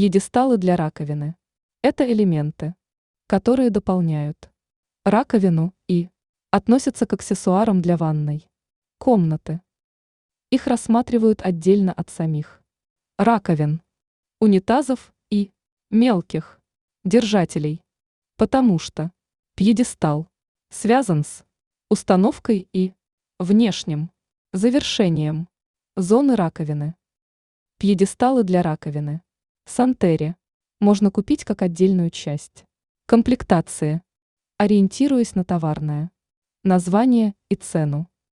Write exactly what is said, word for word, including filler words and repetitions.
Пьедесталы для раковины. Это элементы, которые дополняют раковину и относятся к аксессуарам для ванной комнаты. Их рассматривают отдельно от самих раковин, унитазов и мелких держателей, потому что пьедестал связан с установкой и внешним завершением зоны раковины. Пьедесталы для раковины. Сантере можно купить как отдельную часть комплектации, ориентируясь на товарное название и цену.